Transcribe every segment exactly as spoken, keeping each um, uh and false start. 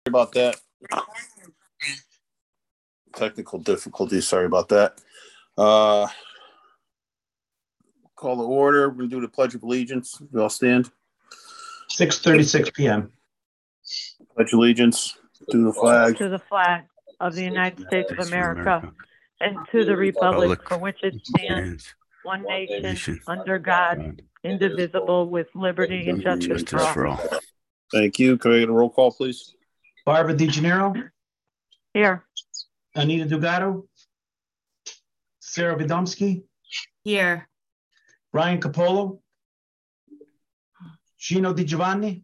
about that. Technical difficulties. Sorry about that. Uh, call to order. We're going to do the Pledge of Allegiance. We all stand. six thirty-six p.m. Pledge allegiance to the flag. To the flag of the United States of America and to the republic for which it stands, one nation, under God, indivisible, with liberty and justice for all. Thank you. Can I get a roll call, please? Barbara DeGennaro. Here. Anita Dugato. Sarah Vidomsky. Here. Ryan Capolo. Gino Di Giovanni.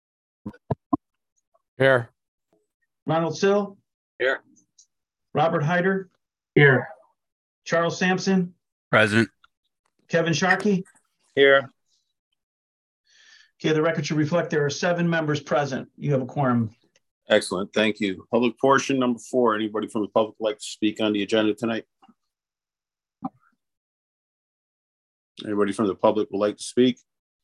Here. Ronald Sill. Here. Robert Hyder. Here. Charles Sampson. Present. Kevin Sharkey. Here. Okay, the record should reflect there are seven members present. You have a quorum. Excellent. Thank you. Public portion number four. Anybody from the public would like to speak on the agenda tonight? Anybody from the public would like to speak?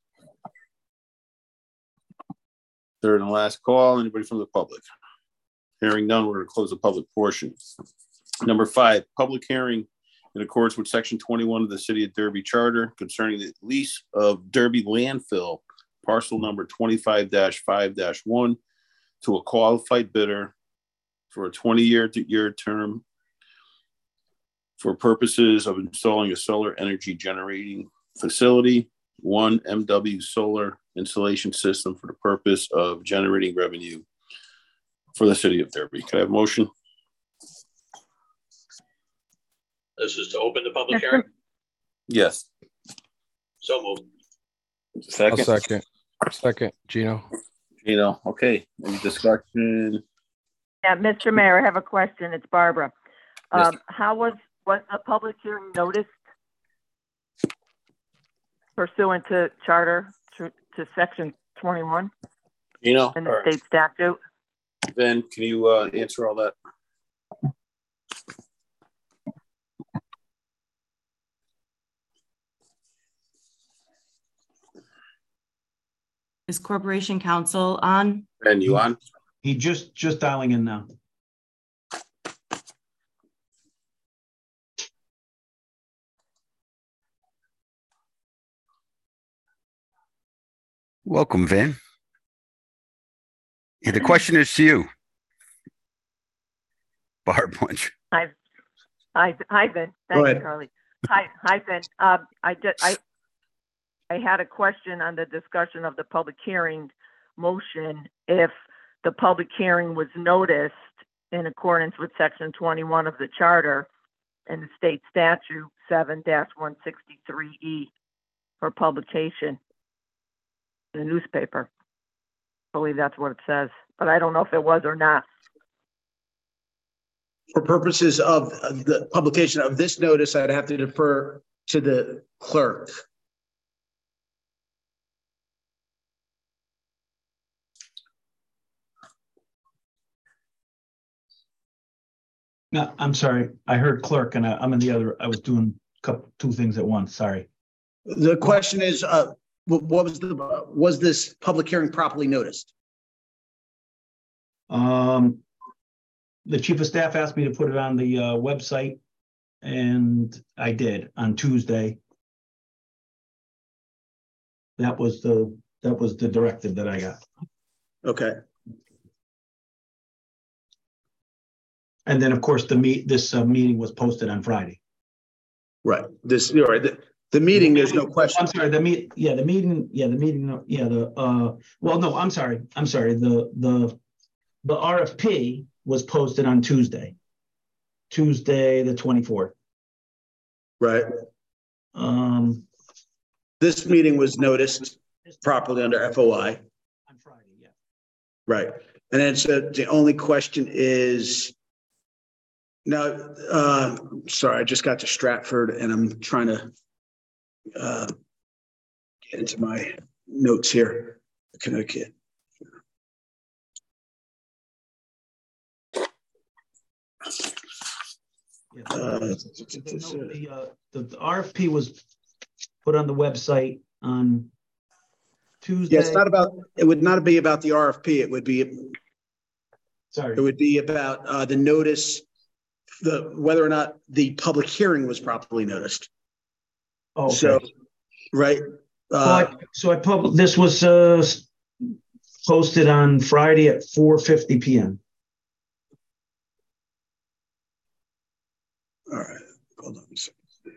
Third and last call. Anybody from the public? Hearing none, we're going to close the public portion. Number five, public hearing in accordance with section twenty-one of the City of Derby Charter concerning the lease of Derby landfill, parcel number twenty-five dash five dash one, to a qualified bidder for a twenty-year year term for purposes of installing a solar energy generating facility, one M W solar installation system for the purpose of generating revenue for the City of Derby. Can I have a motion? This is to open the public hearing? Yes. So moved. Second. I'll second. Second, Gino. Gino, okay. Any discussion? Yeah, Mister Mayor, I have a question. It's Barbara. Yes. Um, how was, was a public hearing noticed pursuant to charter to, to section twenty-one Gino, in the or state statute? Ben, can you uh, answer all that? Is Corporation Counsel on? Ben, you on? He just just dialing in now. Welcome, Vin. Yeah, the question is to you, Barb. Hi, hi, hi, Ben. Thank you, Carly. Hi, hi, Ben. Um, I did. I I had a question on the discussion of the public hearing motion. If the public hearing was noticed in accordance with section twenty-one of the charter and the state statute seven dash one sixty-three E for publication in the newspaper. I believe that's what it says, but I don't know if it was or not. For purposes of the publication of this notice, I'd have to defer to the clerk. No, I'm sorry. I heard clerk and I, I'm in the other. I was doing a couple, two things at once. Sorry. The question is, uh, what was the was this public hearing properly noticed? Um, the chief of staff asked me to put it on the uh, website, and I did on Tuesday. That was the that was the directive that I got. Okay. And then, of course, the meet this uh, meeting was posted on Friday. Right. This you're right. The, the meeting, there's no question. I'm sorry. The meet. Yeah, the meeting. Yeah, the meeting. Yeah, the. Uh, well, no, I'm sorry. I'm sorry. The the the R F P was posted on Tuesday. Tuesday, the twenty-fourth. Right. Um. This meeting was noticed properly under F O I. On Friday. Yeah. Right. And then so the only question is. Now, uh, sorry, I just got to Stratford and I'm trying to uh, get into my notes here. Connecticut. Yeah. Uh, the, uh, the, the R F P was put on the website on Tuesday. Yeah, it's not about, it would not be about the R F P. It would be Sorry. It would be about uh, the notice, the whether or not the public hearing was properly noticed. Oh, okay. So, right. So Uh, I, so I published, this was uh, posted on Friday at four fifty p.m. all right. Hold on a second.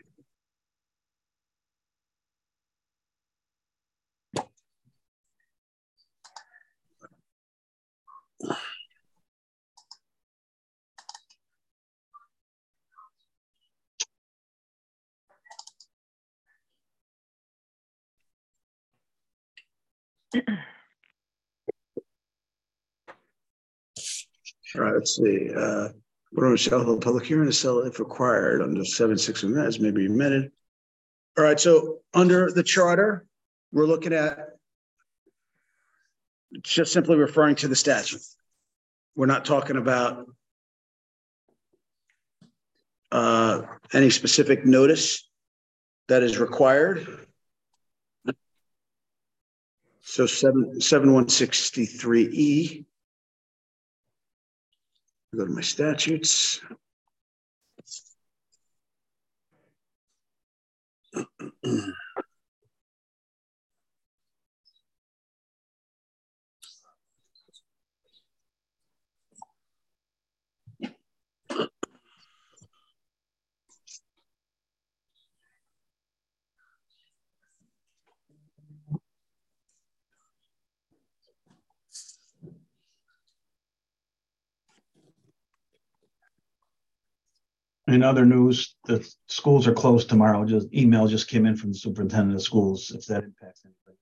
All right, let's see. Uh, What shall hold a public hearing to sell if required under seven six as may be amended. All right, so under the charter, we're looking at just simply referring to the statute. We're not talking about uh, any specific notice that is required. So seven seven one sixty-three E. Go to my statutes. In other news, the schools are closed tomorrow. Just email just came in from the superintendent of schools, if that impacts anything.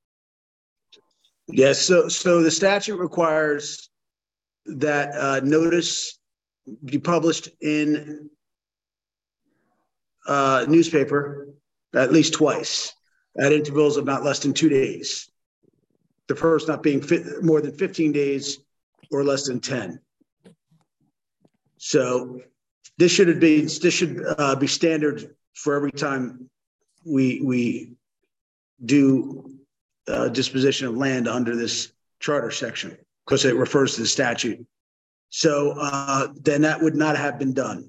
Yes, so so the statute requires that uh, notice be published in uh, newspaper at least twice at intervals of not less than two days. The first not being fit, more than fifteen days or less than ten. So this should be this should uh, be standard for every time we we do uh, disposition of land under this charter section, because it refers to the statute. So uh, then that would not have been done.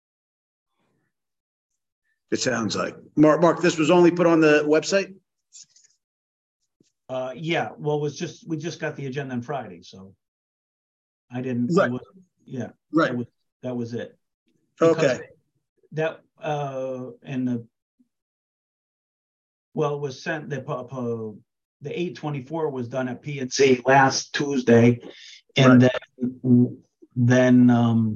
It sounds like. Mark, Mark, this was only put on the website? Uh, yeah, well, it was just, we just got the agenda on Friday, so I didn't, Right. I was, yeah, Right. that was, that was it. Because Okay. That, uh, and the, well, it was sent, the, uh, the eight twenty-four was done at P and Z last Tuesday, and Right. then, then, um,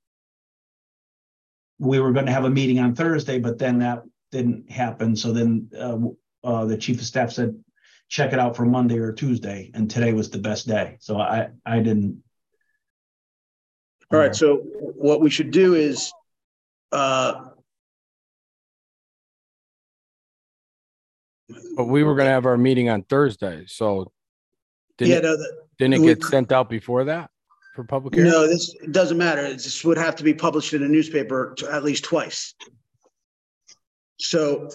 we were going to have a meeting on Thursday, but then that didn't happen. So then, uh, uh, the chief of staff said, check it out for Monday or Tuesday, and today was the best day. So I, I didn't. All right. So what we should do is, uh, But we were gonna have our meeting on Thursday, so yeah, didn't, no, the, didn't it we- get sent out before that for public hearing? no, this it doesn't matter. It just would have to be published in a newspaper to at least twice. So,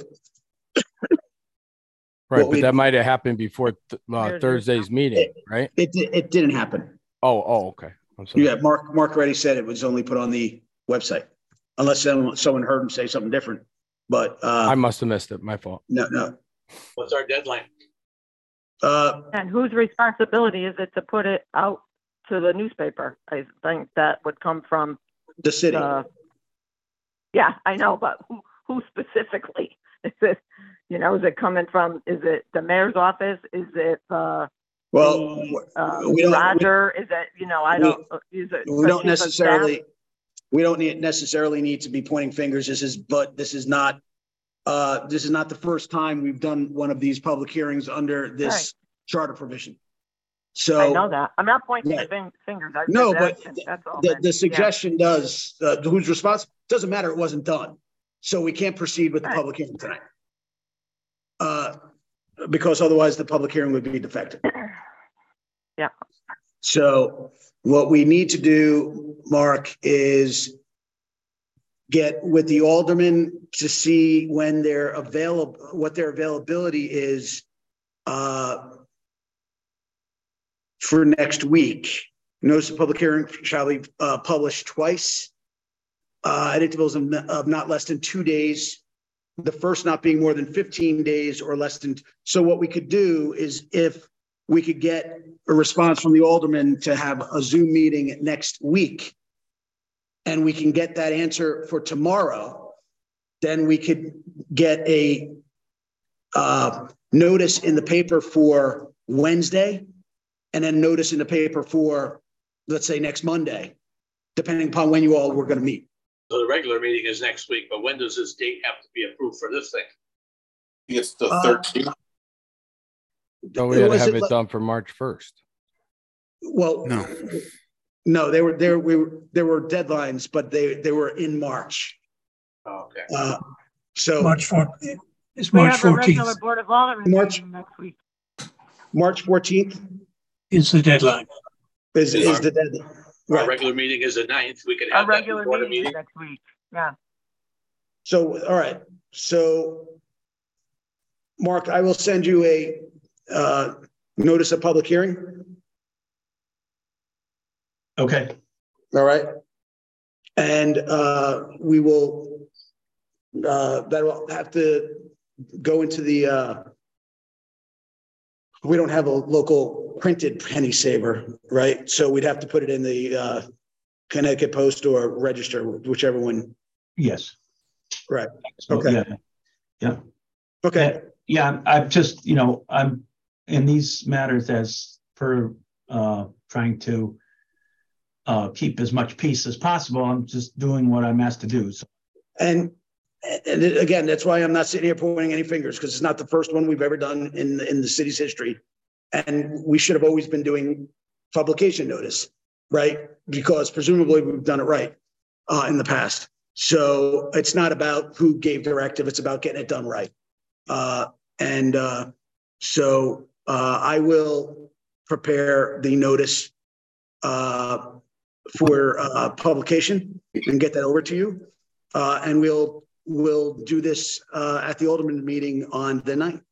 Right, what we- but that might have happened before th- uh, There's- Thursday's meeting, right? it it didn't happen. Oh, oh, okay. I'm sorry. Yeah, Mark Mark already said it was only put on the website, unless someone someone heard him say something different. But uh, I must have missed it. My fault. no, no. What's our deadline? Uh, And whose responsibility is it to put it out to the newspaper? I think that would come from the city. the, yeah, I know, but who, who specifically? Is it, you know, is it coming from, is it the mayor's office? Is it, uh, well, the, uh, we don't. Roger? Is it, you know, I we- don't, is it? We, we the don't chief of staff? necessarily. We don't need necessarily need to be pointing fingers. This is, but this is not. Uh, this is not the first time we've done one of these public hearings under this Right. charter provision. So I know that. I'm not pointing Right. fin- fingers. I No, said but action. That's all. the, man. the Yeah. suggestion does, uh, who's responsible, doesn't matter, it wasn't done. So we can't proceed with the Right. public hearing tonight. Uh, because otherwise the public hearing would be defective. Yeah. So what we need to do, Mark, is get with the aldermen to see when they're available, what their availability is uh, for next week. Notice of public hearing shall be uh, published twice uh, at intervals of, of not less than two days. The first not being more than fifteen days or less than. So what we could do is if we could get a response from the alderman to have a Zoom meeting next week, and we can get that answer for tomorrow, then we could get a uh, notice in the paper for Wednesday, and then notice in the paper for, let's say, next Monday, depending upon when you all were going to meet. So the regular meeting is next week, but when does this date have to be approved for this thing? It's the Uh, thirteenth. So we had to Was have it it like- done for March first. Well, No. no, they were there. We were there were deadlines, but they they were in March. Oh, okay. Uh, so March fourteenth. It's We March have a regular fourteenth Board of Aldermen March- meeting next week. March fourteenth is the deadline. is Is is our- the deadline. Our Right. regular meeting is the ninth. We could Our have that regular before the meeting is meeting. next week. Yeah. So all right. So, Mark, I will send you a uh, notice of public hearing. Okay. All right. And uh, we will, uh, that'll have to go into the, uh, we don't have a local printed penny saver, right? So we'd have to put it in the uh, Connecticut Post or Register, whichever one. Yes. Right. So, Okay. Yeah. Okay. Yeah, I'm- I'm just, you know, I'm in these matters as per uh trying to uh keep as much peace as possible. I'm just doing what I'm asked to do. So, And, and again, that's why I'm not sitting here pointing any fingers, because it's not the first one we've ever done in, in the city's history. And we should have always been doing publication notice, right? Because presumably we've done it right uh, in the past. So it's not about who gave directive, it's about getting it done right. Uh, and uh, so uh, I will prepare the notice uh, for uh, publication and get that over to you. Uh, and we'll, we'll do this uh, at the Alderman meeting on the ninth.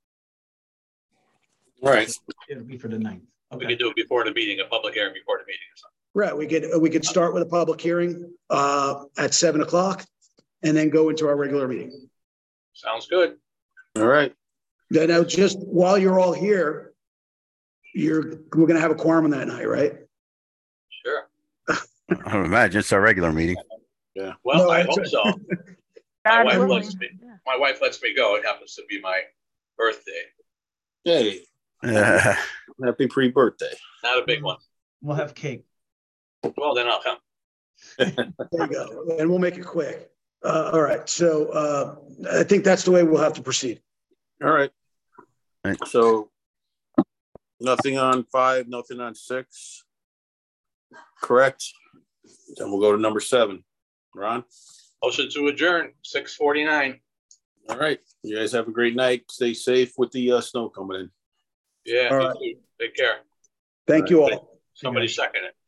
All right. it'll be for the ninth. We Okay. could do it before the meeting, a public hearing before the meeting or something. Right, we could, we could start with a public hearing uh, at seven o'clock and then go into our regular meeting. Sounds good. All right. Then now, just while you're all here, you're, we're gonna have a quorum on that night, right? Sure. I would imagine it's our regular meeting. Well, No, I that's hope right. so. My God wife willing. lets me, my wife lets me go. It happens to be my birthday. Hey, Uh, happy pre-birthday. Not a big one. We'll have cake. Well, then I'll come. There you go, and we'll make it quick. Uh, all right, so uh, I think that's the way we'll have to proceed. All right. Right. So nothing on five, nothing on six. Correct. Then we'll go to number seven. Ron? Motion to adjourn, six forty-nine. All right. You guys have a great night. Stay safe with the uh, snow coming in. Yeah, All you right. too. Take care. Thank you all. Somebody second it.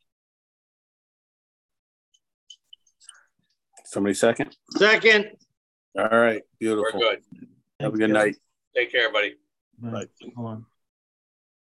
Somebody second? Second. All right. We're Beautiful. good. Have a good night. Take care, buddy. Right. Hold on.